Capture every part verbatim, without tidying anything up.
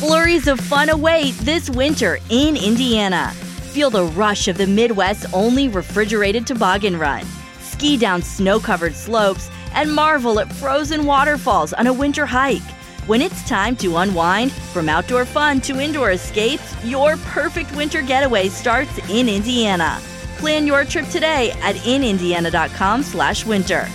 Flurries of fun await this winter in Indiana. Feel the rush of the Midwest's only refrigerated toboggan run. Ski down snow-covered slopes and marvel at frozen waterfalls on a winter hike. When it's time to unwind, from outdoor fun to indoor escapes, your perfect winter getaway starts in Indiana. Plan your trip today at in indiana dot com slash winter.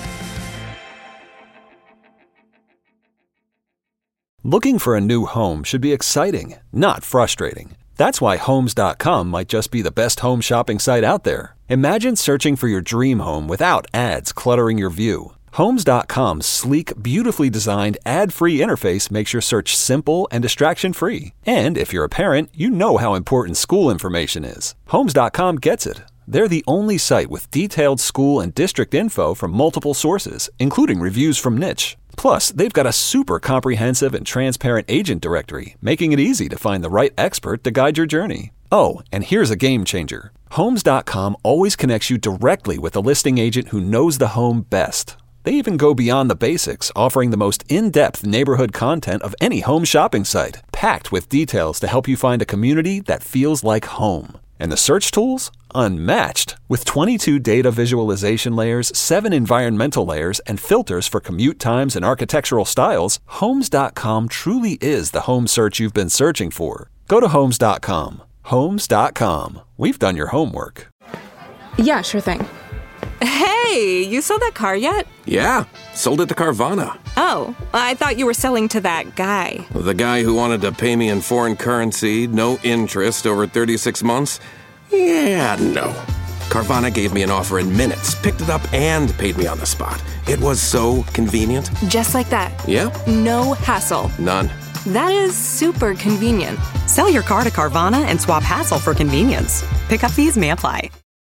Looking for a new home should be exciting, not frustrating. That's why Homes dot com might just be the best home shopping site out there. Imagine searching for your dream home without ads cluttering your view. Homes dot com's sleek, beautifully designed, ad-free interface makes your search simple and distraction-free. And if you're a parent, you know how important school information is. Homes dot com gets it. They're the only site with detailed school and district info from multiple sources, including reviews from Niche. Plus, they've got a super comprehensive and transparent agent directory, making it easy to find the right expert to guide your journey. Oh, and here's a game changer. Homes dot com always connects you directly with a listing agent who knows the home best. They even go beyond the basics, offering the most in-depth neighborhood content of any home shopping site, packed with details to help you find a community that feels like home. And the search tools? Unmatched. With twenty-two data visualization layers, seven environmental layers, and filters for commute times and architectural styles, Homes dot com truly is the home search you've been searching for. Go to Homes dot com. Homes dot com. We've done your homework. Yeah, sure thing. Hey, you sold that car yet? Yeah, sold it to Carvana. Oh, I thought you were selling to that guy. The guy who wanted to pay me in foreign currency, no interest, over thirty-six months? Yeah, no. Carvana gave me an offer in minutes, picked it up, and paid me on the spot. It was so convenient. Just like that. Yeah? No hassle. None. That is super convenient. Sell your car to Carvana and swap hassle for convenience. Pickup fees may apply.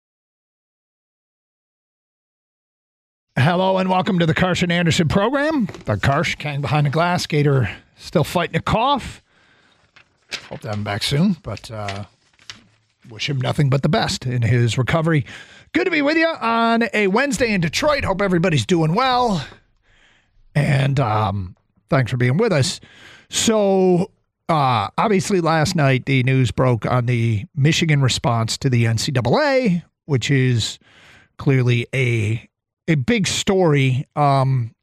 Hello and welcome to the Karsch and Anderson program. Doug Karsch, Kang behind the glass. Gator still fighting a cough. Hope to have him back soon, but uh, wish him nothing but the best in his recovery. Good to be with you on a Wednesday in Detroit. Hope everybody's doing well. And um, thanks for being with us. So, uh, obviously last night the news broke on the Michigan response to the N C double A, which is clearly a a big story. Um,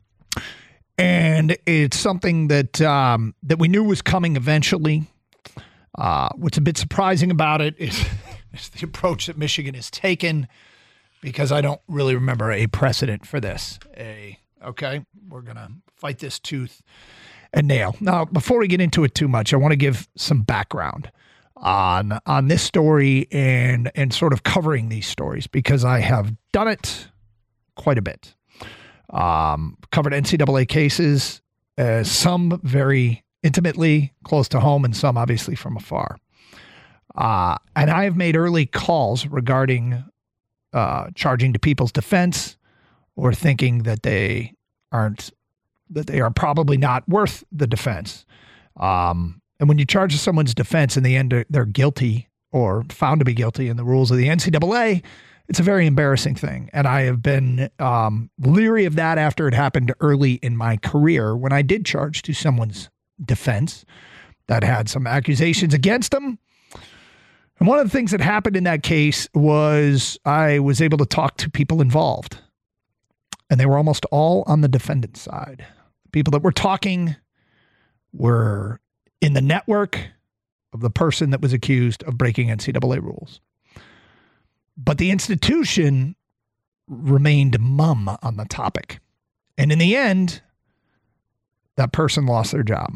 and it's something that um, that we knew was coming eventually. Uh, what's a bit surprising about it is, is the approach that Michigan has taken, because I don't really remember a precedent for this. A, okay, we're going to fight this tooth and nail. Now, before we get into it too much, I want to give some background on on this story and and sort of covering these stories, because I have done it quite a bit. Um, covered N C double A cases, uh, some very intimately close to home and some obviously from afar. Uh, and I have made early calls regarding uh, charging to people's defense, or thinking that they aren't, that they are probably not worth the defense. Um, and when you charge someone's defense, in the end, they're guilty or found to be guilty in the rules of the N C double A, it's a very embarrassing thing. And I have been um, leery of that after it happened early in my career, when I did charge to someone's defense that had some accusations against them. And one of the things that happened in that case was I was able to talk to people involved, and they were almost all on the defendant's side. The people that were talking were in the network of the person that was accused of breaking N C double A rules. But the institution remained mum on the topic. And in the end, that person lost their job.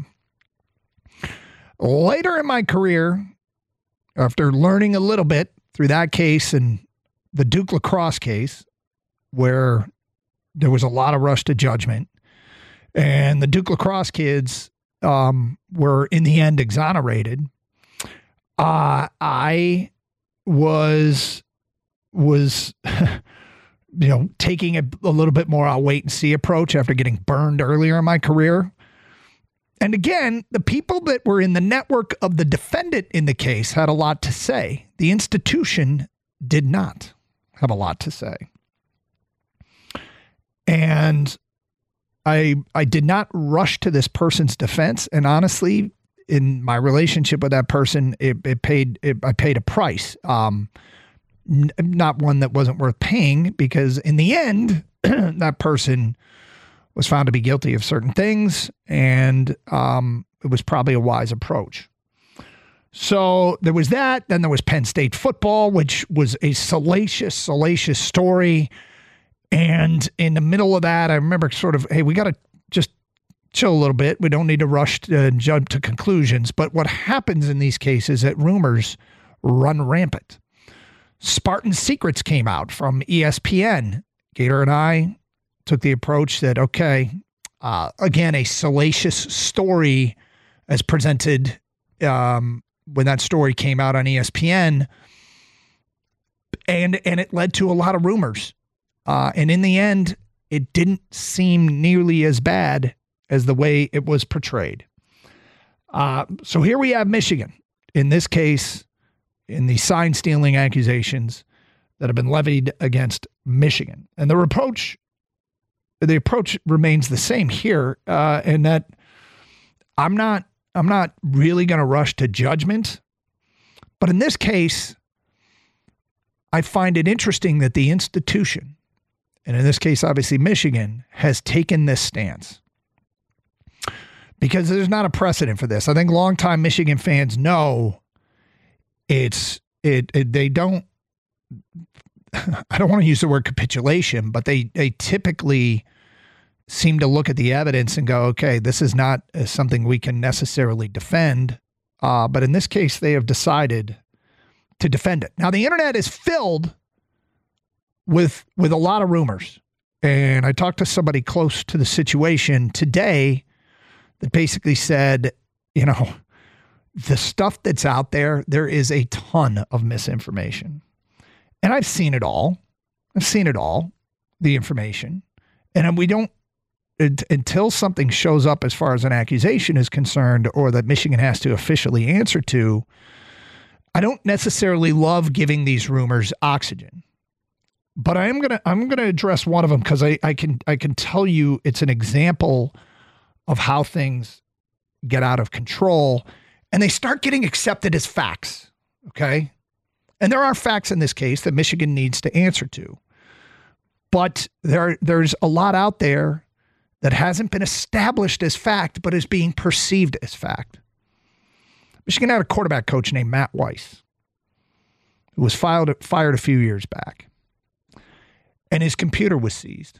Later in my career, after learning a little bit through that case and the Duke lacrosse case, where there was a lot of rush to judgment, and the Duke lacrosse kids um, were in the end exonerated, uh, I was... was, you know, taking a, a little bit more I'll wait and see approach after getting burned earlier in my career. And again, the people that were in the network of the defendant in the case had a lot to say. The institution did not have a lot to say. And I I did not rush to this person's defense. And honestly, in my relationship with that person, it, it paid, it, I paid a price. Um, n- not one that wasn't worth paying, because in the end, that person was found to be guilty of certain things, and um, it was probably a wise approach. So there was that. Then there was Penn State football, which was a salacious, salacious story. And in the middle of that, I remember sort of, hey, we got to just chill a little bit. We don't need to rush to jump to conclusions. But what happens in these cases is that rumors run rampant. Spartan Secrets came out from E S P N. Gator and I took the approach that, okay, uh, again, a salacious story as presented um, when that story came out on E S P N, and and it led to a lot of rumors. Uh, and in the end, it didn't seem nearly as bad as the way it was portrayed. Uh, so here we have Michigan, in this case, in the sign stealing accusations that have been levied against Michigan. And the approach, the approach remains the same here, uh, in that I'm not I'm not really going to rush to judgment. But in this case, I find it interesting that the institution, and in this case, obviously Michigan, has taken this stance. Because there's not a precedent for this. I think longtime Michigan fans know it's, it, it they don't, I don't want to use the word capitulation, but they, they typically seem to look at the evidence and go, okay, this is not uh, something we can necessarily defend. Uh, but in this case, they have decided to defend it. Now, the internet is filled with, with a lot of rumors. And I talked to somebody close to the situation today that basically said, you know, the stuff that's out there, there is a ton of misinformation. And I've seen it all. I've seen it all, the information. And we don't, until something shows up as far as an accusation is concerned, or that Michigan has to officially answer to, I don't necessarily love giving these rumors oxygen. But I am gonna I'm gonna address one of them, because I, I can I can tell you it's an example of how things get out of control and they start getting accepted as facts. Okay. And there are facts in this case that Michigan needs to answer to. But there there's a lot out there that hasn't been established as fact, but is being perceived as fact. Michigan had a quarterback coach named Matt Weiss, who was filed, fired a few years back, and his computer was seized.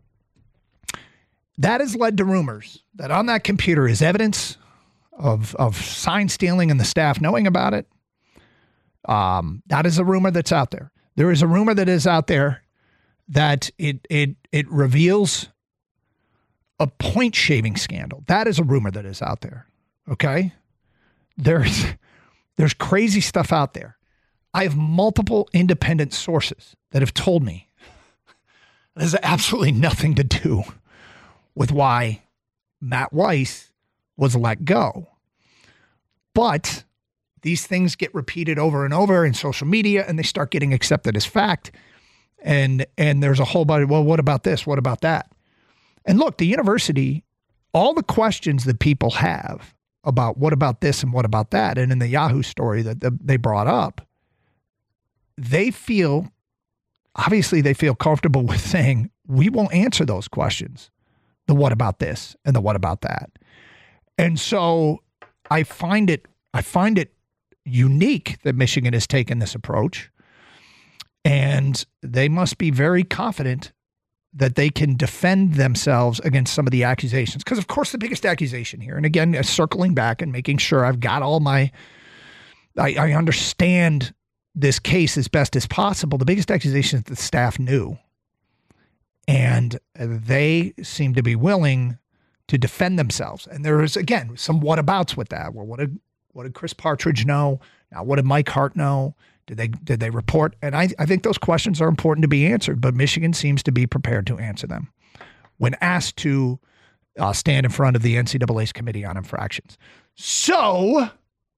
That has led to rumors that on that computer is evidence of, of sign stealing and the staff knowing about it. Um, that is a rumor that's out there. There is a rumor that is out there that it it it reveals a point shaving scandal. That is a rumor that is out there. Okay. There's, there's crazy stuff out there. I have multiple independent sources that have told me it has absolutely nothing to do with why Matt Weiss was let go. But these things get repeated over and over in social media, and they start getting accepted as fact. And, and there's a whole bunch of, well, what about this? What about that? And look, the university, all the questions that people have about what about this and what about that, and in the Yahoo story that the, they brought up, they feel, obviously they feel comfortable with saying, we won't answer those questions. The what about this and the what about that. And so I find it, I find it unique that Michigan has taken this approach, and they must be very confident that they can defend themselves against some of the accusations. Because, of course, the biggest accusation here, and again, circling back and making sure I've got all my, I, I understand this case as best as possible. The biggest accusation is that the staff knew. And they seem to be willing to defend themselves. And there is, again, some whatabouts with that. Well, what did, what did Chris Partridge know? Now, what did Mike Hart know? Did they did they report? And I, I think those questions are important to be answered, but Michigan seems to be prepared to answer them when asked to uh, stand in front of the N C double A's Committee on Infractions. So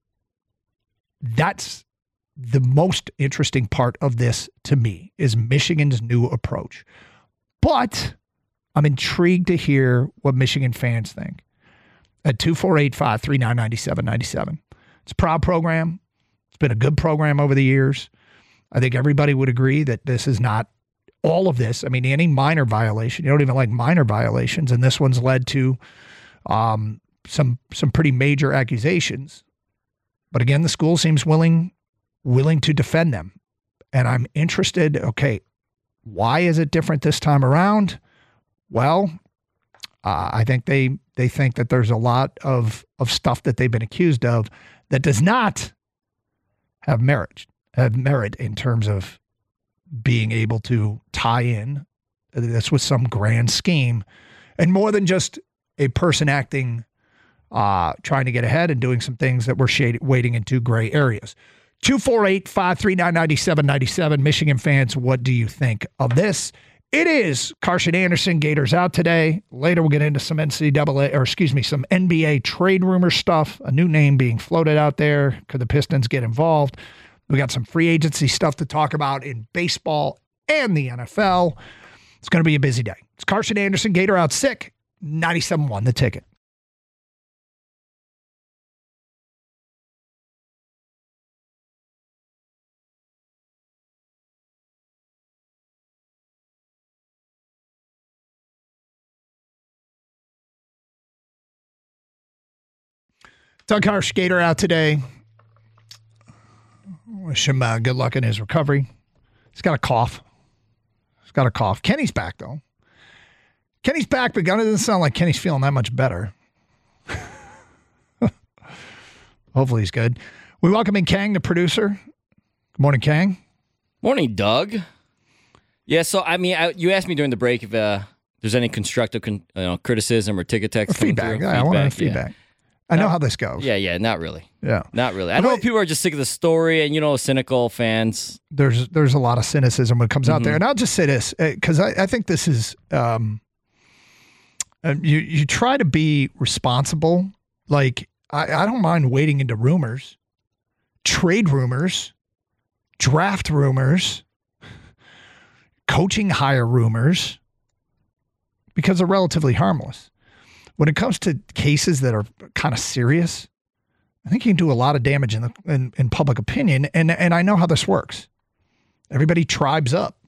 that's the most interesting part of this to me, is Michigan's new approach. But I'm intrigued to hear what Michigan fans think. at two four eight, five three nine, nine seven nine seven. It's a proud program. It's been a good program over the years. I think everybody would agree that this is not all of this. I mean, any minor violation, you don't even like minor violations, and this one's led to um, some some pretty major accusations. But again, the school seems willing willing to defend them. And I'm interested, okay, why is it different this time around? Well, uh, I think they they think that there's a lot of, of stuff that they've been accused of that does not have merit, have merit in terms of being able to tie in this with some grand scheme and more than just a person acting, uh, trying to get ahead and doing some things that were shaded, wading into gray areas. two four eight, five three nine, nine seven nine seven. Michigan fans, what do you think of this? It is Carson Anderson. Gators out today. Later we'll get into some N C double A, or excuse me, some N B A trade rumor stuff. A new name being floated out there. Could the Pistons get involved? We got some free agency stuff to talk about in baseball and the N F L. It's going to be a busy day. It's Carson Anderson, Gator Out Sick, ninety-seven point one The Ticket. Doug Harsh, Gator Out today. Wish him uh, good luck in his recovery. He's got a cough. He's got a cough. Kenny's back, though. Kenny's back, but it doesn't sound like Kenny's feeling that much better. Hopefully he's good. We welcome in Kang, the producer. Good morning, Kang. Morning, Doug. Yeah, so, I mean, I, you asked me during the break if uh, there's any constructive con- you know, criticism or ticket text or feedback. Yeah, feedback. I want feedback. Yeah. I know not, how this goes. Yeah, yeah, not really. Yeah. Not really. I know people are just sick of the story and, you know, cynical fans. There's there's a lot of cynicism when it comes mm-hmm. out there. And I'll just say this, because I, I think this is, um, you, you try to be responsible. Like, I, I don't mind wading into rumors, trade rumors, draft rumors, coaching hire rumors, because they're relatively harmless. When it comes to cases that are kind of serious, I think you can do a lot of damage in the in, in public opinion, and and I know how this works. Everybody tribes up.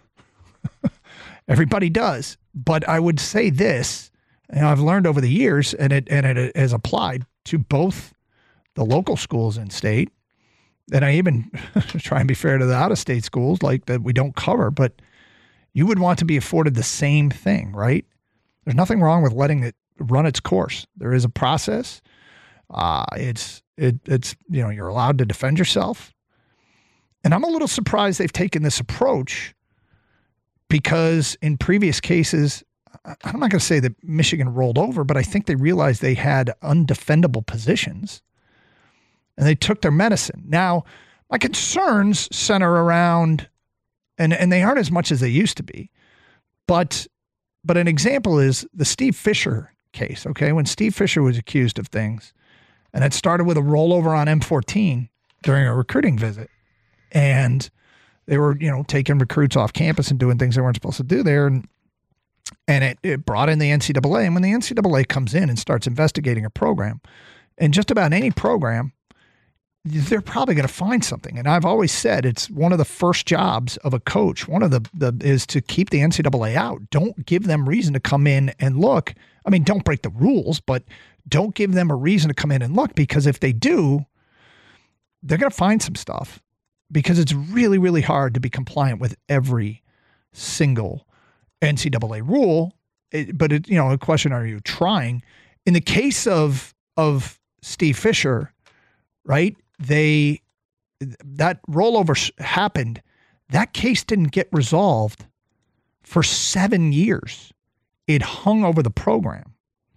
Everybody does. But I would say this, you know, I've learned over the years, and it and it has applied to both the local schools in state, and I even try and be fair to the out-of-state schools like that we don't cover, but you would want to be afforded the same thing, right? There's nothing wrong with letting it run its course. There is a process. Uh, it's it it's you know you're allowed to defend yourself, and I'm a little surprised they've taken this approach because in previous cases, I'm not going to say that Michigan rolled over, but I think they realized they had undefendable positions, and they took their medicine. Now, my concerns center around, and and they aren't as much as they used to be, but but an example is the Steve Fisher case, okay? When Steve Fisher was accused of things, and it started with a rollover on M fourteen during a recruiting visit, and they were, you know, taking recruits off campus and doing things they weren't supposed to do there, and and it, it brought in the N C double A, and when the N C double A comes in and starts investigating a program, and just about any program, they're probably going to find something. And I've always said it's one of the first jobs of a coach, one of the, the is to keep the N C double A out. Don't give them reason to come in and look. I mean, don't break the rules, but don't give them a reason to come in and look, because if they do, they're going to find some stuff, because it's really, really hard to be compliant with every single N C double A rule. It, but, it, you know, a question, are you trying? In the case of of Steve Fisher, right, they that rollover happened. That case didn't get resolved for seven years. It hung over the program.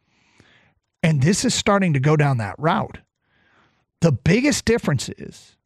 And this is starting to go down that route. The biggest difference is,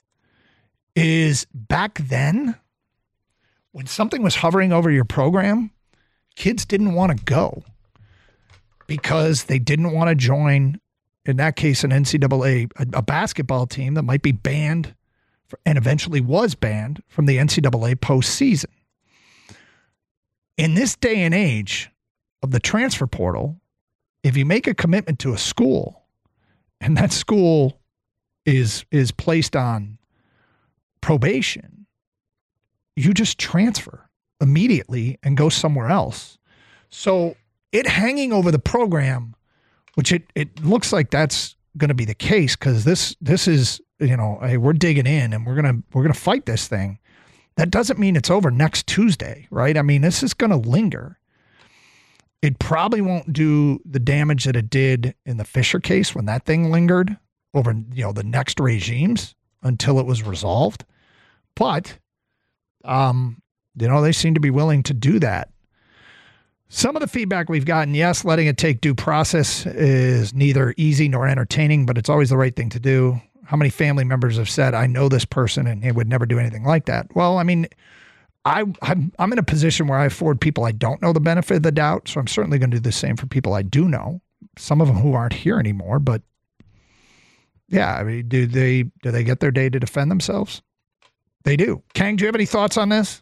is back then, when something was hovering over your program, kids didn't want to go because they didn't want to join, in that case, an N C double A, a, a basketball team that might be banned for, and eventually was banned from the N C double A postseason. In this day and age of the transfer portal, if you make a commitment to a school and that school is is placed on probation, you just transfer immediately and go somewhere else. So it hanging over the program, which it, it looks like that's going to be the case, because this this is, you know, hey, we're digging in and we're gonna we're gonna fight this thing. That doesn't mean it's over next Tuesday, right? I mean, this is going to linger. It probably won't do the damage that it did in the Fisher case when that thing lingered over, you know, the next regimes until it was resolved. But, um, you know, they seem to be willing to do that. Some of the feedback we've gotten, yes, letting it take due process is neither easy nor entertaining, but it's always the right thing to do. How many family members have said, I know this person and he would never do anything like that? Well, I mean, I, I'm, I'm in a position where I afford people I don't know the benefit of the doubt, so I'm certainly going to do the same for people I do know. Some of them who aren't here anymore, but yeah, I mean, do they do they get their day to defend themselves? They do. Kang, do you have any thoughts on this?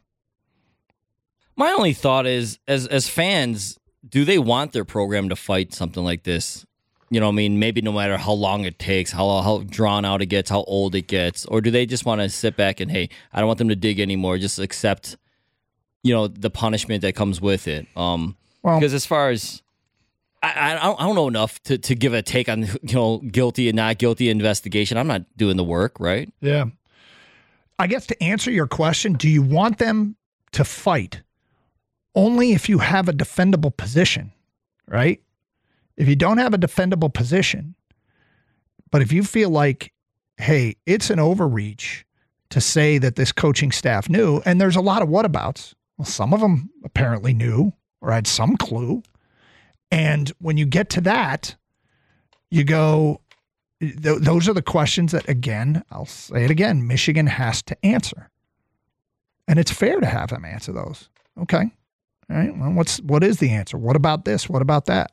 My only thought is, as as fans, do they want their program to fight something like this? You know, I mean, maybe no matter how long it takes, how how drawn out it gets, how old it gets, or do they just want to sit back and, hey, I don't want them to dig anymore, just accept, you know, the punishment that comes with it? Um, well, because as far as I, I don't I don't know enough to, to give a take on, you know, guilty and not guilty investigation. I'm not doing the work, right? Yeah. I guess to answer your question, do you want them to fight? Only if you have a defendable position, right? If you don't have a defendable position, but if you feel like, hey, it's an overreach to say that this coaching staff knew, and there's a lot of whatabouts. Well, some of them apparently knew or had some clue. And when you get to that, you go, th- those are the questions that, again, I'll say it again, Michigan has to answer. And it's fair to have them answer those. Okay. All right. Well, what's, what is the answer? What about this? What about that?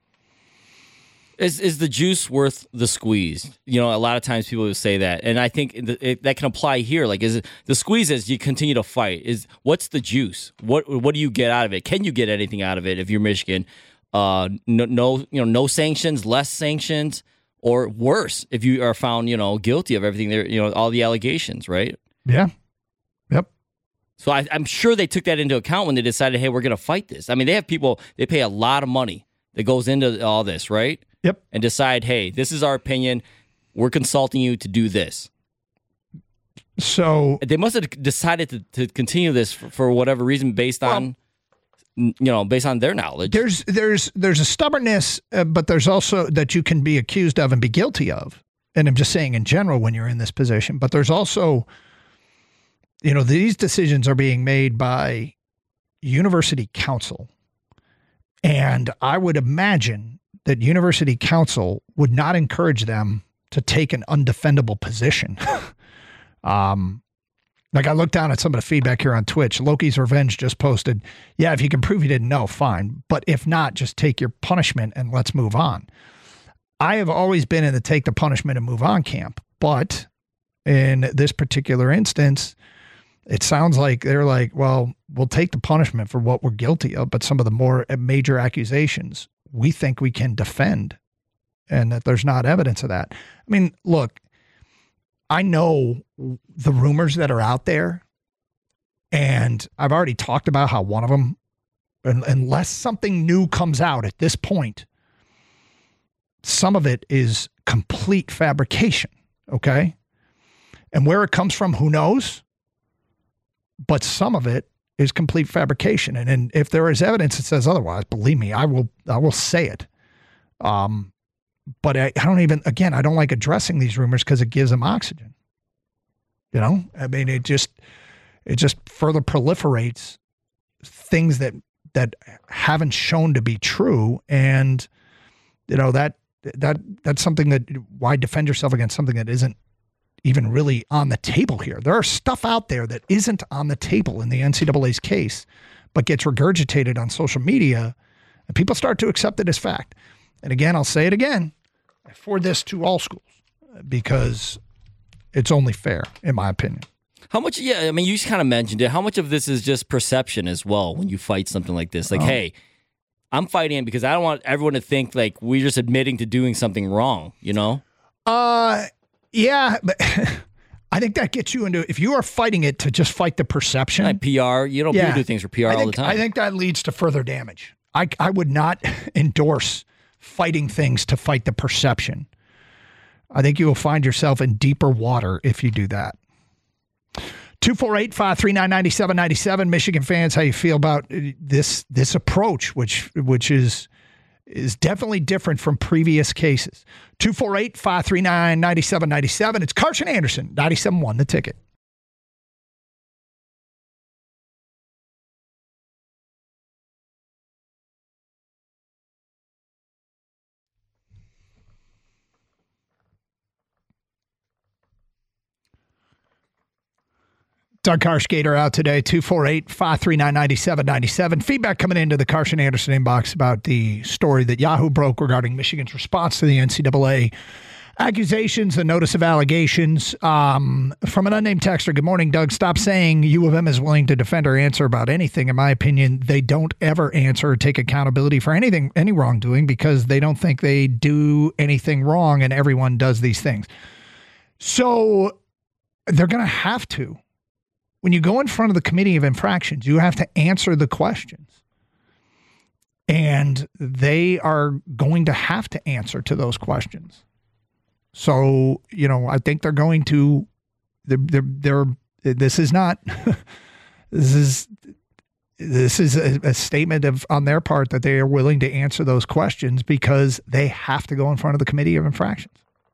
Is is the juice worth the squeeze? You know, a lot of times people will say that, and I think it, it, that can apply here. Like, is it, the squeeze is you continue to fight. Is what's the juice? What what do you get out of it? Can you get anything out of it if you're Michigan? Uh, no, no, you know, no sanctions, less sanctions, or worse if you are found, you know, guilty of everything there. You know, all the allegations, right? Yeah. Yep. So I, I'm sure they took that into account when they decided, hey, we're going to fight this. I mean, they have people, they pay a lot of money that goes into all this, right? Yep. And decide, hey, this is our opinion. We're consulting you to do this. So they must have decided to, to continue this for, for whatever reason, based well, on, you know, based on their knowledge. There's there's there's a stubbornness, uh, but there's also that you can be accused of and be guilty of. And I'm just saying in general when you're in this position. But there's also, you know, these decisions are being made by university counsel, and I would imagine that university counsel would not encourage them to take an undefendable position. um, like I looked down at some of the feedback here on Twitch. Loki's Revenge just posted, yeah, if you can prove you didn't know, fine. But if not, just take your punishment and let's move on. I have always been in the take the punishment and move on camp. But in this particular instance, it sounds like they're like, well, we'll take the punishment for what we're guilty of, but some of the more major accusations we think we can defend, and that there's not evidence of that. I mean, look, I know the rumors that are out there, and I've already talked about how one of them, unless something new comes out at this point, some of it is complete fabrication, okay? And where it comes from, who knows? But some of it is complete fabrication. And, and if there is evidence that says otherwise, believe me, I will, I will say it. Um, but I, I don't even, again, I don't like addressing these rumors because it gives them oxygen. You know, I mean, it just, it just further proliferates things that, that haven't shown to be true. And, you know, that, that, that's something that, why defend yourself against something that isn't even really on the table here? There are stuff out there that isn't on the table in the N C double A's case, but gets regurgitated on social media, and people start to accept it as fact. And again, I'll say it again, I forward this to all schools because it's only fair, in my opinion. How much, yeah, I mean, you just kind of mentioned it. How much of this is just perception as well when you fight something like this? Like, oh. hey, I'm fighting it because I don't want everyone to think like we're just admitting to doing something wrong, you know? Uh, yeah, but I think that gets you into, if you are fighting it to just fight the perception. Like P R, you know, yeah, people do things for P R I think, all the time. I think that leads to further damage. I, I would not endorse fighting things to fight the perception. I think you will find yourself in deeper water if you do that. two four eight, five three nine, nine seven nine seven. Michigan fans, how you feel about this this approach, which which is is definitely different from previous cases. two four eight, five three nine, nine seven nine seven. It's Carson Anderson, ninety-seven point one, The Ticket. Doug Karskater out today, two four eight, five three nine, nine seven nine seven. Feedback coming into the Carson Anderson inbox about the story that Yahoo broke regarding Michigan's response to the N C double A accusations, the notice of allegations. Um, from an unnamed texter, good morning, Doug. Stop saying U of M is willing to defend or answer about anything. In my opinion, they don't ever answer or take accountability for anything, any wrongdoing, because they don't think they do anything wrong, and everyone does these things. So they're going to have to. When you go in front of the Committee of Infractions, you have to answer the questions. And they are going to have to answer to those questions. So, you know, I think they're going to, they're, they're, they're this is not, this is, this is a, a statement of, on their part, that they are willing to answer those questions because they have to go in front of the Committee of Infractions.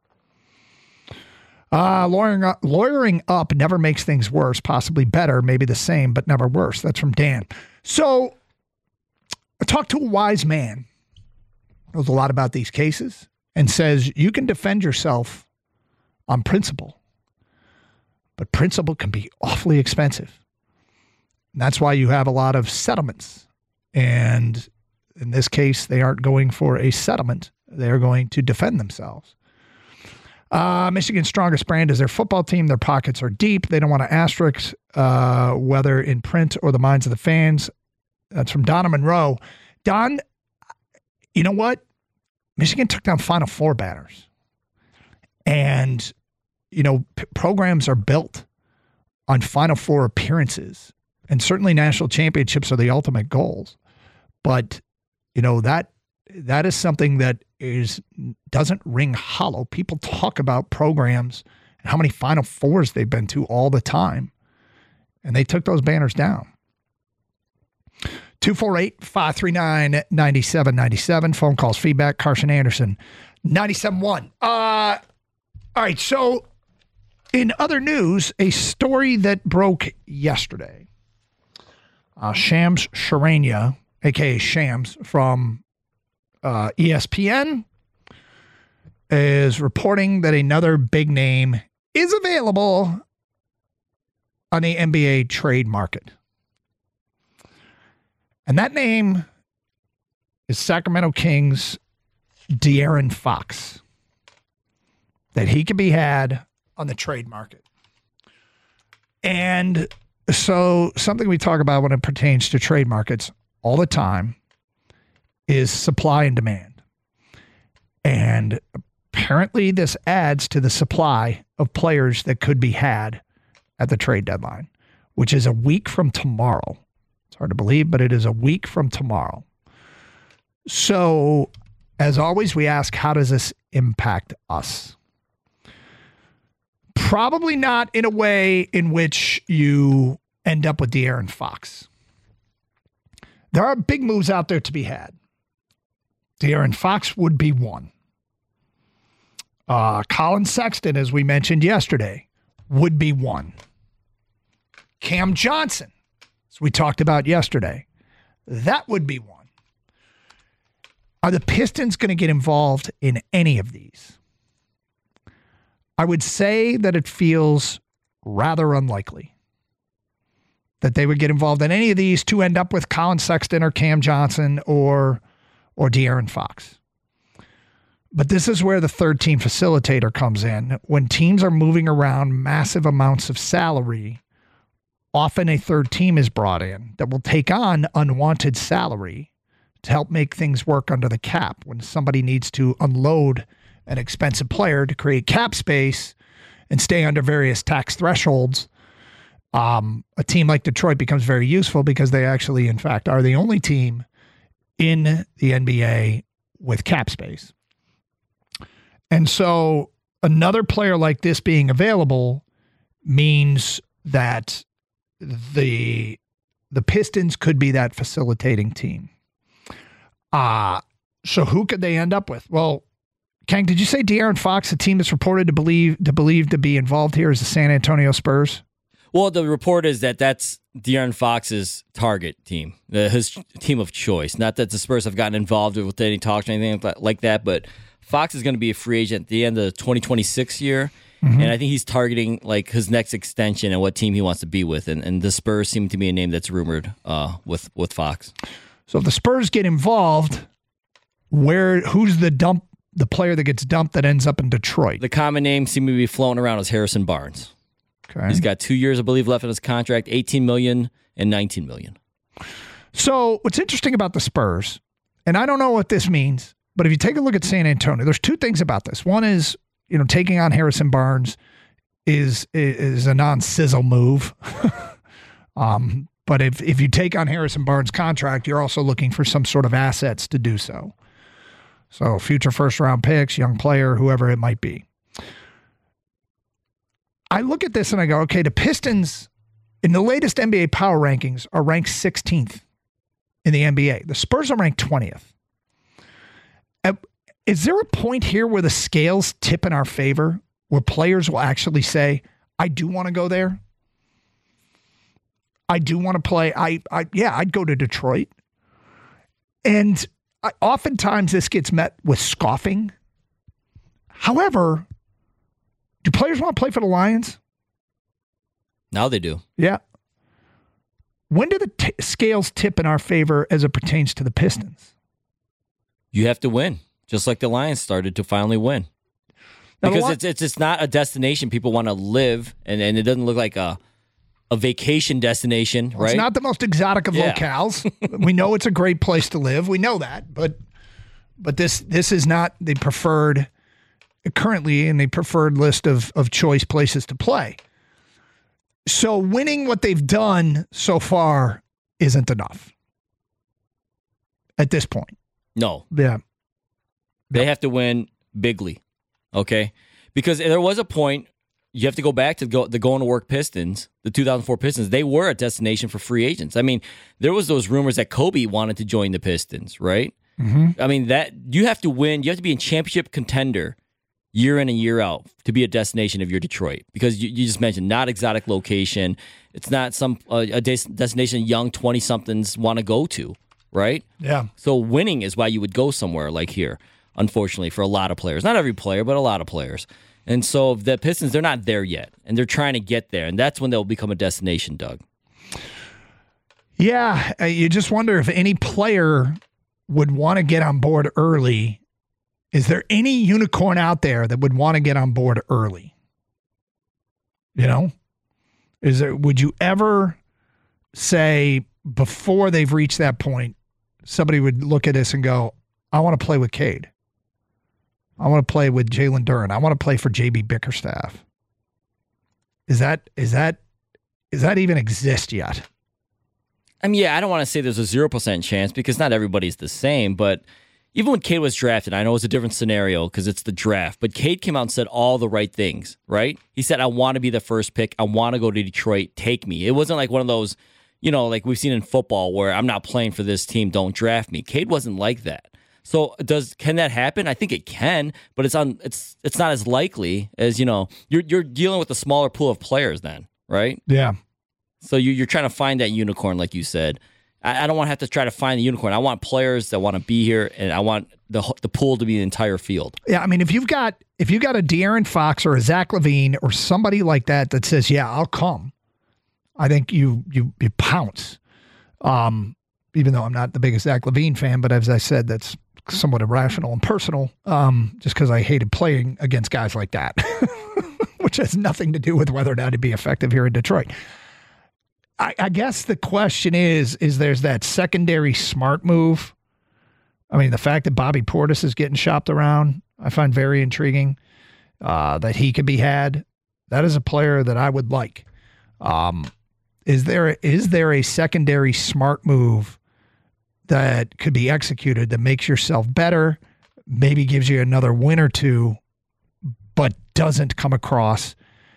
Uh, lawyering up, lawyering up never makes things worse, possibly better, maybe the same, but never worse. That's from Dan. So I talked to a wise man, knows a lot about these cases, and says you can defend yourself on principle, but principle can be awfully expensive. And that's why you have a lot of settlements. And in this case, they aren't going for a settlement. They're going to defend themselves. Uh, Michigan's strongest brand is their football team. Their pockets are deep. They don't want to asterisk, uh, whether in print or the minds of the fans. That's from Donna Monroe. Don, you know what? Michigan took down Final Four banners. And, you know, p- programs are built on Final Four appearances. And certainly national championships are the ultimate goals. But, you know, that that is something that is doesn't ring hollow. People talk about programs and how many Final Fours they've been to all the time. And they took those banners down. two four eight, five three nine, nine seven nine seven. Phone calls, feedback, Carson Anderson, ninety-seven point one. Uh, all right, so in other news, a story that broke yesterday. Uh, Shams Charania, a k a. Shams, from uh, E S P N, is reporting that another big name is available on the N B A trade market. And that name is Sacramento Kings' De'Aaron Fox. That he can be had on the trade market. And so something we talk about when it pertains to trade markets all the time is supply and demand. And apparently this adds to the supply of players that could be had at the trade deadline, which is a week from tomorrow. It's hard to believe, but it is a week from tomorrow. So, as always, we ask, how does this impact us? Probably not in a way in which you end up with De'Aaron Fox. There are big moves out there to be had. De'Aaron Fox would be one. Uh, Colin Sexton, as we mentioned yesterday, would be one. Cam Johnson, as we talked about yesterday, that would be one. Are the Pistons going to get involved in any of these? I would say that it feels rather unlikely that they would get involved in any of these to end up with Colin Sexton or Cam Johnson or or De'Aaron Fox. But this is where the third team facilitator comes in. When teams are moving around massive amounts of salary, often a third team is brought in that will take on unwanted salary to help make things work under the cap. When somebody needs to unload an expensive player to create cap space and stay under various tax thresholds, um, a team like Detroit becomes very useful because they actually, in fact, are the only team in the N B A with cap space. And so another player like this being available means that the the Pistons could be that facilitating team. Uh, so who could they end up with? Well, Kang, did you say De'Aaron Fox, the team that's reported to believe to believe to be involved here, is the San Antonio Spurs? Well, the report is that that's De'Aaron Fox's target team, uh, his team of choice. Not that the Spurs have gotten involved with any talks or anything like that, but Fox is going to be a free agent at the end of the twenty twenty-six year, mm-hmm. and I think he's targeting like his next extension and what team he wants to be with. And, and the Spurs seem to be a name that's rumored uh, with with Fox. So if the Spurs get involved, where who's the dump the player that gets dumped that ends up in Detroit? The common name seem to be floating around as Harrison Barnes. Okay. He's got two years, I believe, left on his contract, eighteen million dollars and nineteen million dollars. So what's interesting about the Spurs, and I don't know what this means, but if you take a look at San Antonio, there's two things about this. One is, you know, taking on Harrison Barnes is is a non-sizzle move. um, but if if you take on Harrison Barnes' contract, you're also looking for some sort of assets to do so. So future first-round picks, young player, whoever it might be. I look at this and I go, okay, the Pistons in the latest N B A power rankings are ranked sixteenth in the N B A. The Spurs are ranked twentieth. Uh, is there a point here where the scales tip in our favor, where players will actually say, I do want to go there? I do want to play. I, I yeah, I'd go to Detroit. And I, oftentimes this gets met with scoffing. However, do players want to play for the Lions? Now they do. Yeah. When do the t- scales tip in our favor as it pertains to the Pistons? You have to win, just like the Lions started to finally win. Now, because Li- it's it's it's not a destination people want to live, and, and it doesn't look like a a vacation destination, well, right? It's not the most exotic of Yeah. locales. We know it's a great place to live. We know that, but but this this is not the preferred currently in the preferred list of of choice places to play. So winning what they've done so far isn't enough at this point. No. Yeah. They have to win bigly, okay? Because there was a point, you have to go back to go, the Going to Work Pistons, the two thousand four Pistons. They were a destination for free agents. I mean, there was those rumors that Kobe wanted to join the Pistons, right? Mm-hmm. I mean, that you have to win. You have to be a championship contender year in and year out to be a destination if you're Detroit. Because you, you just mentioned, not exotic location. It's not some uh, a des- destination young twenty-somethings want to go to, right? Yeah. So winning is why you would go somewhere like here, unfortunately, for a lot of players. Not every player, but a lot of players. And so the Pistons, they're not there yet, and they're trying to get there, and that's when they'll become a destination, Doug. Yeah, uh, you just wonder if any player would want to get on board early. Is there any unicorn out there that would want to get on board early? You know? Is there, would you ever say before they've reached that point, somebody would look at this and go, I want to play with Cade. I want to play with Jalen Duren. I want to play for J B Bickerstaff. Is that is that is that even exist yet? I mean, yeah, I don't want to say there's a zero percent chance because not everybody's the same, but even when Cade was drafted, I know it's a different scenario because it's the draft, but Cade came out and said all the right things, right? He said, I want to be the first pick. I want to go to Detroit. Take me. It wasn't like one of those, you know, like we've seen in football where I'm not playing for this team. Don't draft me. Cade wasn't like that. So does can that happen? I think it can, but it's on. It's it's not as likely as, you know, you're you're dealing with a smaller pool of players then, right? Yeah. So you, you're trying to find that unicorn, like you said. I, I don't want to have to try to find the unicorn. I want players that want to be here, and I want the the pool to be the entire field. Yeah, I mean, if you've got if you've got a De'Aaron Fox or a Zach LaVine or somebody like that that says, "Yeah, I'll come," I think you you you pounce. Um, even though I'm not the biggest Zach LaVine fan, but as I said, that's somewhat irrational and personal, um, just because I hated playing against guys like that, which has nothing to do with whether or not it'd be effective here in Detroit. I, I guess the question is, is there's that secondary smart move I mean, the fact that Bobby Portis is getting shopped around, I find very intriguing. Uh, that he could be had. That is a player that I would like. Um, is there is there a secondary smart move that could be executed that makes yourself better, maybe gives you another win or two, but doesn't come across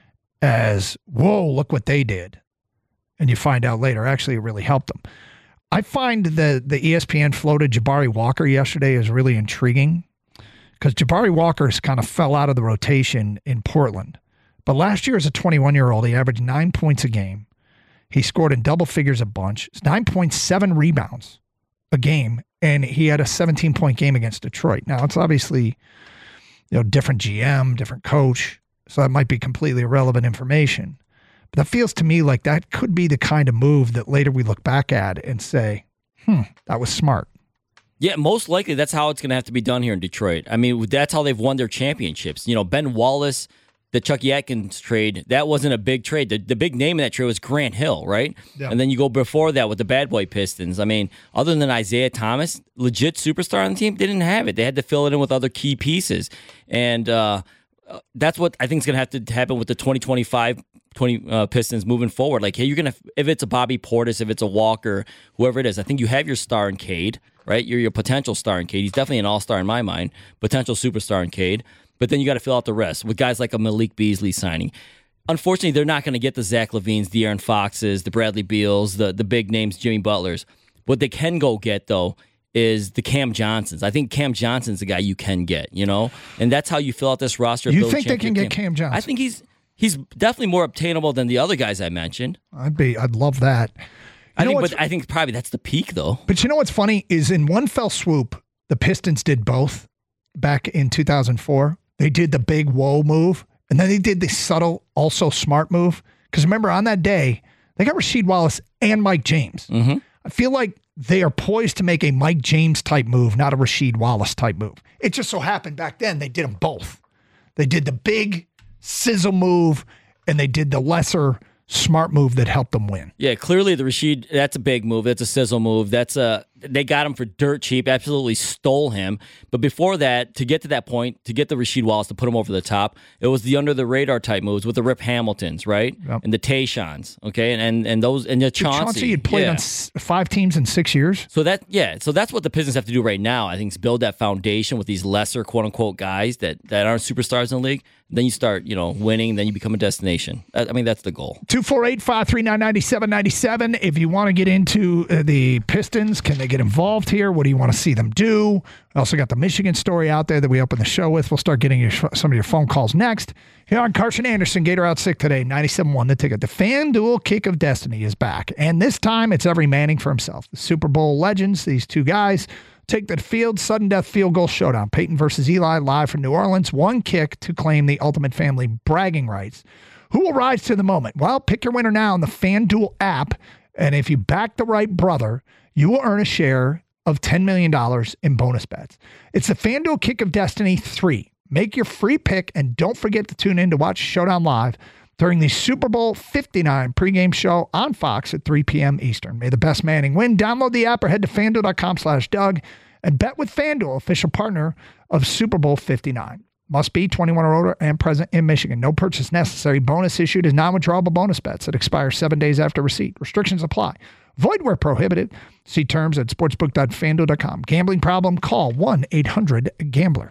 as, whoa, look what they did. And you find out later, actually, it really helped them. I find the, the E S P N floated Jabari Walker yesterday is really intriguing because Jabari Walker's kind of fell out of the rotation in Portland. But last year as a twenty-one-year-old, he averaged nine points a game. He scored in double figures a bunch. It's nine point seven rebounds a game, and he had a seventeen-point game against Detroit. Now, it's obviously, you know, different G M, different coach, so that might be completely irrelevant information. But that feels to me like that could be the kind of move that later we look back at and say, hmm, that was smart. Yeah, most likely that's how it's going to have to be done here in Detroit. I mean, that's how they've won their championships. You know, Ben Wallace, the Chucky Atkins trade, that wasn't a big trade. The, the big name in that trade was Grant Hill, right? Yeah. And then you go before that with the Bad Boy Pistons. I mean, other than Isaiah Thomas, legit superstar on the team, they didn't have it. They had to fill it in with other key pieces. And uh, that's what I think is going to have to happen with the twenty twenty-five twenty uh, Pistons moving forward. Like, hey, you're going to, if it's a Bobby Portis, if it's a Walker, whoever it is, I think you have your star in Cade, right? You're your potential star in Cade. He's definitely an all-star in my mind, potential superstar in Cade. But then you got to fill out the rest with guys like a Malik Beasley signing. Unfortunately, they're not going to get the Zach LaVines, the Aaron Foxes, the Bradley Beals, the, the big names, Jimmy Butlers. What they can go get, though, is the Cam Johnsons. I think Cam Johnson's the guy you can get, you know? And that's how you fill out this roster. You think they can get Cam, Cam Johnson? I think he's he's definitely more obtainable than the other guys I mentioned. I'd be, I'd love that. You I think, but I think probably that's the peak, though. But you know what's funny is in one fell swoop, the Pistons did both back in two thousand four. They did the big whoa move, and then they did the subtle, also smart move. Because remember, on that day, they got Rasheed Wallace and Mike James. Mm-hmm. I feel like they are poised to make a Mike James type move, not a Rasheed Wallace type move. It just so happened back then they did them both. They did the big sizzle move, and they did the lesser smart move that helped them win. Yeah, clearly the Rasheed, that's a big move. That's a sizzle move. That's a they got him for dirt cheap, absolutely stole him. But before that, to get to that point, to get the Rasheed Wallace to put him over the top, it was the under the radar type moves with the Rip Hamiltons, right? Yep. And the Tayshons, okay? And and, and those and the Chauncey. Chauncey had played yeah. on s- five teams in six years. So that yeah, so that's what the Pistons have to do right now. I think is build that foundation with these lesser quote unquote guys that, that aren't superstars in the league. Then you start, you know, winning. Then you become a destination. I, I mean, that's the goal. two four eight, five three nine, nine seven nine seven. If you want to get into uh, the Pistons, can they get involved here? What do you want to see them do? I also got the Michigan story out there that we opened the show with. We'll start getting your, some of your phone calls next. Here on Carson Anderson, Gator Out Sick today, ninety-seven point one The Ticket. The FanDuel Kick of Destiny is back. And this time, it's every Manning for himself. The Super Bowl legends, these two guys, take the field, sudden death field goal showdown. Peyton versus Eli, live from New Orleans. One kick to claim the ultimate family bragging rights. Who will rise to the moment? Well, pick your winner now on the FanDuel app. And if you back the right brother, you will earn a share of ten million dollars in bonus bets. It's the FanDuel Kick of Destiny three. Make your free pick, and don't forget to tune in to watch Showdown Live during the Super Bowl fifty-nine pregame show on Fox at three p.m. Eastern. May the best Manning win. Download the app or head to FanDuel.com slash Doug and bet with FanDuel, official partner of Super Bowl fifty-nine. Must be twenty-one or older and present in Michigan. No purchase necessary. Bonus issued as non-withdrawable bonus bets that expire seven days after receipt. Restrictions apply. Void where prohibited. See terms at sportsbook dot fan duel dot com. Gambling problem? Call one eight hundred gambler.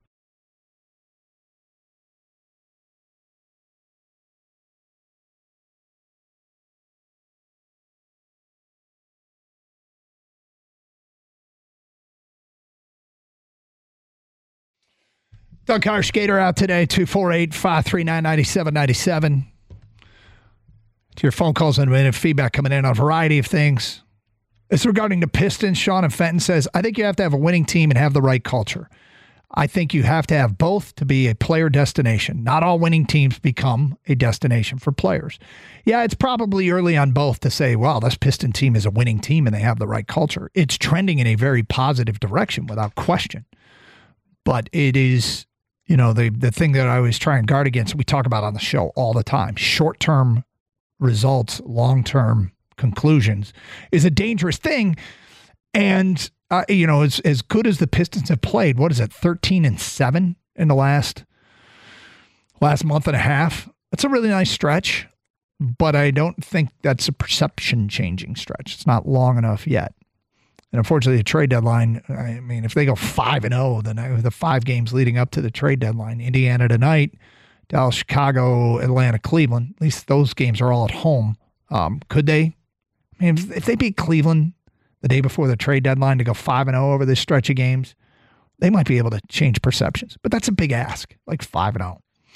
Doug Karsch, Gator Out today, two four eight, five three nine, nine seven nine seven. To your phone calls in a minute, feedback coming in on a variety of things. It's regarding the Pistons. Sean and Fenton says, I think you have to have a winning team and have the right culture. I think you have to have both to be a player destination. Not all winning teams become a destination for players. Yeah, it's probably early on both to say, well, this Piston team is a winning team and they have the right culture. It's trending in a very positive direction without question. But it is, you know, the, the thing that I always try and guard against, we talk about on the show all the time, short-term results, long-term conclusions is a dangerous thing. And uh, you know, as as good as the Pistons have played, what is it, thirteen and seven in the last last month and a half? That's a really nice stretch, but I don't think that's a perception changing stretch. It's not long enough yet. And unfortunately, the trade deadline, I mean, if they go five and oh, then the five games leading up to the trade deadline, Indiana tonight, Dallas, Chicago, Atlanta, Cleveland, at least those games are all at home. Um, could they? I mean, if, if they beat Cleveland the day before the trade deadline to go five and oh over this stretch of games, they might be able to change perceptions. But that's a big ask, like five and oh.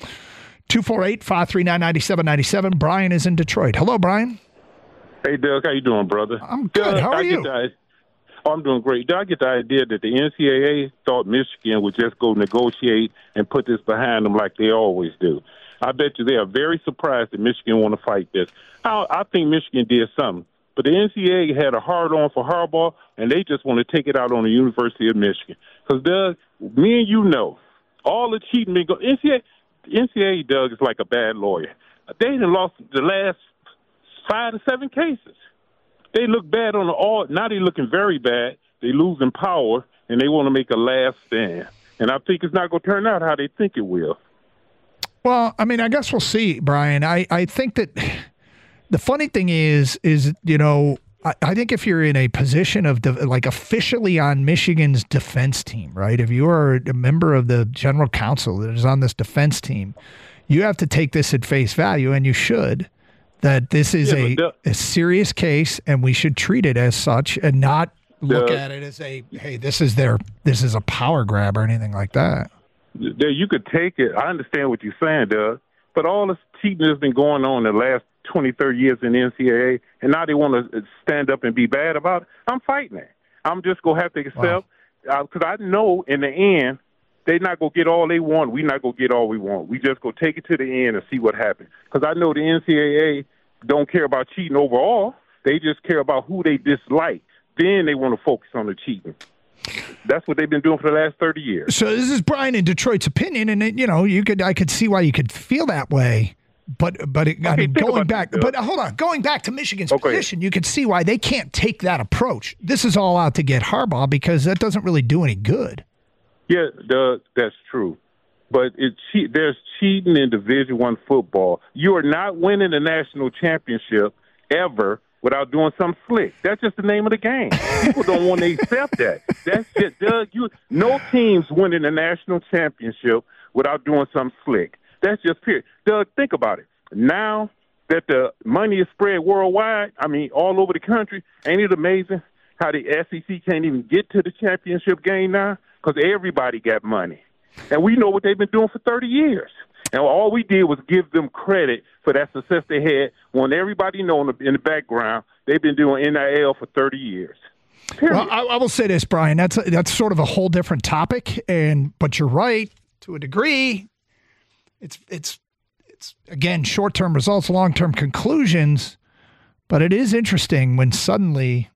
two four eight, five three nine, nine seven nine seven. Brian is in Detroit. Hello, Brian. Hey, Doug. How you doing, brother? I'm good. Doug, How are I you? Get the, oh, I'm doing great. Doug, I get the idea that the N C double A thought Michigan would just go negotiate and put this behind them like they always do. I bet you they are very surprised that Michigan want to fight this. I, I think Michigan did something. But the N C double A had a hard-on for Harbaugh, and they just want to take it out on the University of Michigan. Because, Doug, me and you know, all the cheating been go. N C double A, N C double A, Doug, is like a bad lawyer. They done lost the last five to seven cases. They look bad on the all. Now they're looking very bad. They losing power, and they want to make a last stand. And I think it's not going to turn out how they think it will. Well, I mean, I guess we'll see, Brian. I, I think that the funny thing is, is, you know, I, I think if you're in a position of, de- like, officially on Michigan's defense team, right, if you are a member of the general counsel that is on this defense team, you have to take this at face value, and you should, that this is yeah, a, the, a serious case, and we should treat it as such and not look the, at it as a, hey, this is their, this is a power grab or anything like that. There, you could take it. I understand what you're saying, Doug, but all this cheating has been going on the last twenty, thirty years in the N C double A, and now they want to stand up and be bad about it. I'm fighting it. I'm just going to have to accept, because wow. uh, I know in the end, they're not going to get all they want. We're not going to get all we want. We just go take it to the end and see what happens. Because I know the N C double A don't care about cheating overall. They just care about who they dislike. Then they want to focus on the cheating. That's what they've been doing for the last thirty years. So this is Brian in Detroit's opinion, and it, you know, you could I could see why you could feel that way, but but it, I okay, mean, going back, this, but hold on, going back to Michigan's okay. position, you could see why they can't take that approach. This is all out to get Harbaugh because that doesn't really do any good. Yeah, Doug, that's true, but it's che- there's cheating in Division One football. You are not winning the national championship ever without doing something slick. That's just the name of the game. People don't want to accept that. That's just, Doug, you, no team's winning the national championship without doing something slick. That's just period. Doug, think about it. Now that the money is spread worldwide, I mean, all over the country, ain't it amazing how the S E C can't even get to the championship game now? Because everybody got money. And we know what they've been doing for thirty years. And all we did was give them credit for that success they had when everybody know in the, in the background they've been doing N I L for thirty years. Period. Well, I, I will say this, Brian. That's a, that's sort of a whole different topic, and but you're right to a degree. It's it's it's again short-term results, long-term conclusions. But it is interesting when suddenly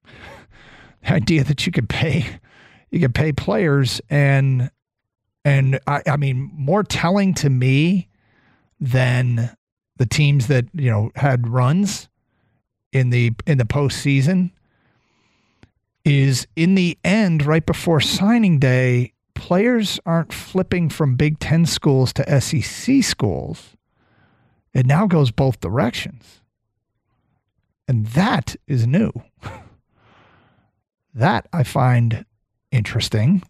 the idea that you could pay you could pay players and and I, I mean more telling to me than the teams that, you know, had runs in the in the postseason is in the end, right before signing day, players aren't flipping from Big Ten schools to S E C schools. It now goes both directions. And that is new. That I find interesting.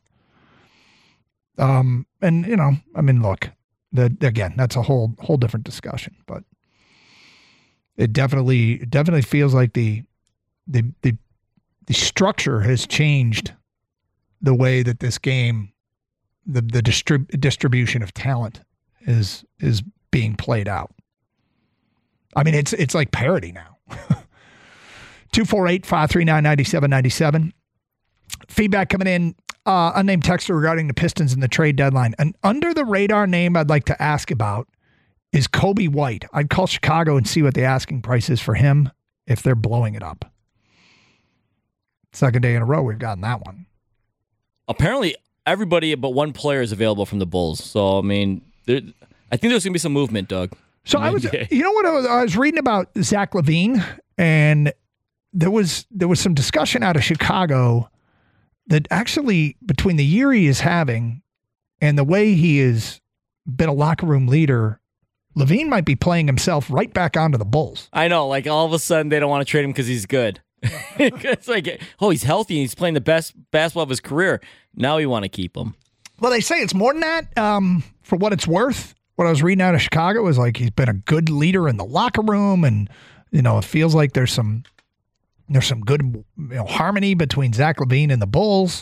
Um, and, you know, I mean, look, the, again, that's a whole whole different discussion, but it definitely it definitely feels like the the the the structure has changed the way that this game, the the distrib- distribution of talent is is being played out. I mean, it's it's like parody now. two four eight, five three nine, nine seven nine seven. Feedback coming in. Uh, unnamed texter regarding the Pistons and the trade deadline. An under-the-radar name I'd like to ask about is Kobe White. I'd call Chicago and see what the asking price is for him if they're blowing it up. Second day in a row we've gotten that one. Apparently, everybody but one player is available from the Bulls. So, I mean, there, I think there's going to be some movement, Doug. So I was, you know what, I was, I was reading about Zach LaVine, and there was there was some discussion out of Chicago that actually between the year he is having and the way he has been a locker room leader, Levine might be playing himself right back onto the Bulls. I know, like all of a sudden they don't want to trade him because he's good. It's like, oh, he's healthy and he's playing the best basketball of his career. Now we want to keep him. Well, they say it's more than that. Um, for what it's worth, what I was reading out of Chicago was like he's been a good leader in the locker room, and you know it feels like there's some there's some good you know, harmony between Zach LaVine and the Bulls.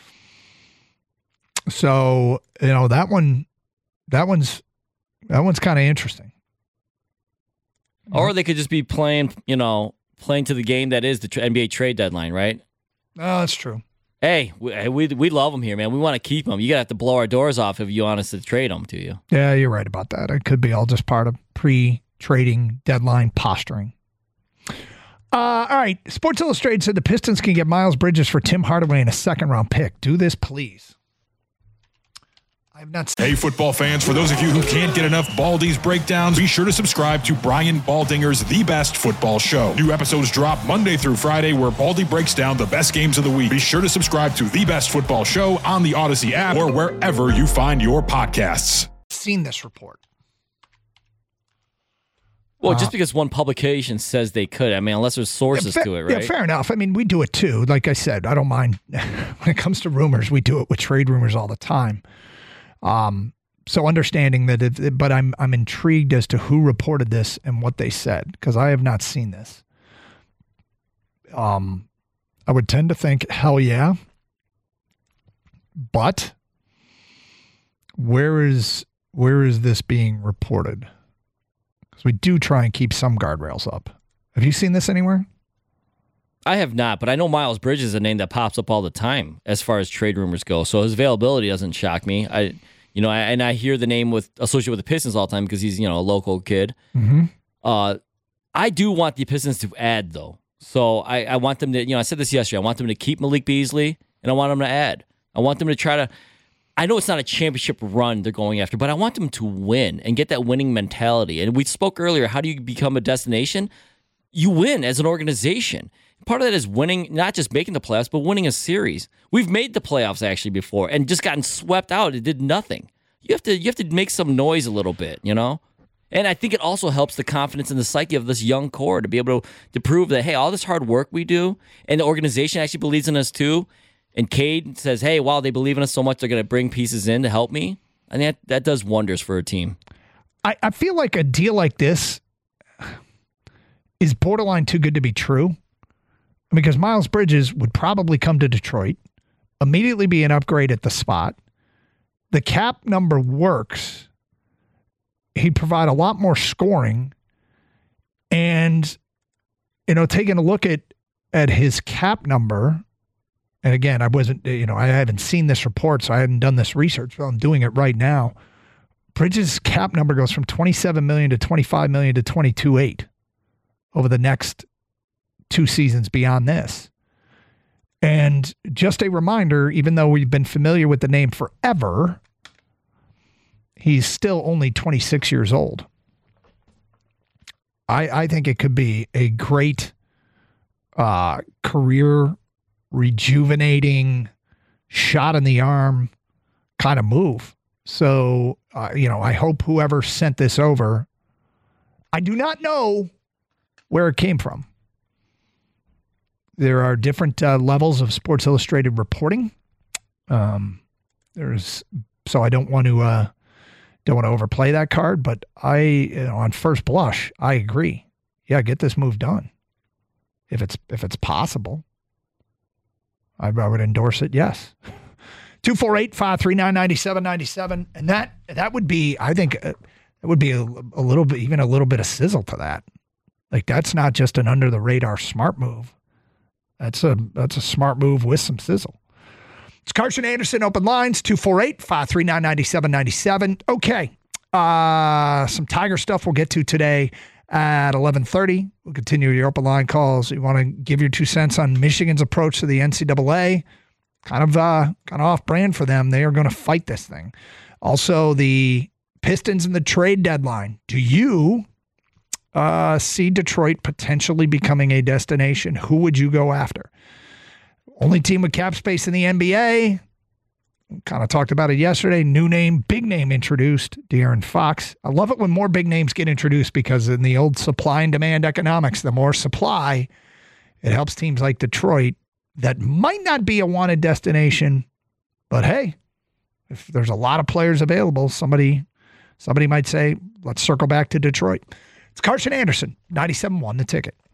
So you know that one, that one's that one's kind of interesting. Or they could just be playing, you know, playing to the game that is the N B A trade deadline, right? Oh, that's true. Hey, we we, we love him here, man. We want to keep him. You gotta have to blow our doors off if you want us to trade him to you. Yeah, you're right about that. It could be all just part of pre-trading deadline posturing. Uh, all right, Sports Illustrated said the Pistons can get Miles Bridges for Tim Hardaway in a second-round pick. Do this, please. I've not Hey, football fans, for those of you who can't get enough Baldy's breakdowns, be sure to subscribe to Brian Baldinger's The Best Football Show. New episodes drop Monday through Friday where Baldy breaks down the best games of the week. Be sure to subscribe to The Best Football Show on the Odyssey app or wherever you find your podcasts. Seen this report. Well, just because one publication says they could, I mean, unless there's sources yeah, fa- to it, right? Yeah, fair enough. I mean, we do it too. Like I said, I don't mind. When it comes to rumors, we do it with trade rumors all the time. Um, so understanding that, it, but I'm I'm intrigued as to who reported this and what they said because I have not seen this. Um, I would tend to think, hell yeah, but where is where is this being reported? Because we do try and keep some guardrails up. Have you seen this anywhere? I have not, but I know Miles Bridges is a name that pops up all the time as far as trade rumors go. So his availability doesn't shock me. I, you know, I, and I hear the name with associated with the Pistons all the time because he's you know a local kid. Mm-hmm. Uh, I do want the Pistons to add though. So I, I want them to, you know, I said this yesterday. I want them to keep Malik Beasley, and I want them to add. I want them to try to. I know it's not a championship run they're going after, but I want them to win and get that winning mentality. And we spoke earlier. How do you become a destination? You win as an organization. Part of that is winning, not just making the playoffs, but winning a series. We've made the playoffs actually before and just gotten swept out. It did nothing. You have to you have to make some noise a little bit, you know? And I think it also helps the confidence and the psyche of this young core to be able to, to prove that, hey, all this hard work we do, and the organization actually believes in us too. And Cade says, hey, wow, they believe in us so much, they're going to bring pieces in to help me. I think that, that does wonders for a team. I, I feel like a deal like this is borderline too good to be true. Because Miles Bridges would probably come to Detroit, immediately be an upgrade at the spot. The cap number works. He'd provide a lot more scoring. And, you know, taking a look at, at his cap number, and again, I wasn't, you know, I haven't seen this report, so I hadn't done this research, but I'm doing it right now. Bridges' cap number goes from twenty-seven million dollars to twenty-five million dollars to twenty-two point eight over the next two seasons beyond this. And just a reminder, even though we've been familiar with the name forever, he's still only twenty-six years old. I, I think it could be a great uh, career rejuvenating shot in the arm kind of move. So, uh, you know, I hope whoever sent this over, I do not know where it came from. There are different uh, levels of Sports Illustrated reporting. Um, there's so I don't want to uh, don't want to overplay that card, but I, you know, on first blush, I agree. Yeah, get this move done if it's if it's possible. I, I would endorse it. Yes. two four eight, five three nine, nine seven nine seven, and that that would be, I think, uh, it would be a, a little bit, even a little bit of sizzle to that. Like that's not just an under the radar smart move. That's a that's a smart move with some sizzle. It's Carson Anderson, open lines, two four eight, five three nine, nine seven nine seven. Okay. Uh, some Tiger stuff we'll get to today at eleven thirty. We'll continue your open line calls. You want to give your two cents on Michigan's approach to the N C double A. Kind of, uh, kind of off brand for them. They are going to fight this thing. Also, the Pistons and the trade deadline. Do you uh, see Detroit potentially becoming a destination? Who would you go after? Only team with cap space in the N B A. Kind of talked about it yesterday. New name, big name introduced, De'Aaron Fox. I love it when more big names get introduced because in the old supply and demand economics, the more supply, it helps teams like Detroit that might not be a wanted destination. But hey, if there's a lot of players available, somebody somebody might say, let's circle back to Detroit. It's Carson Anderson, ninety-seven point one The Ticket.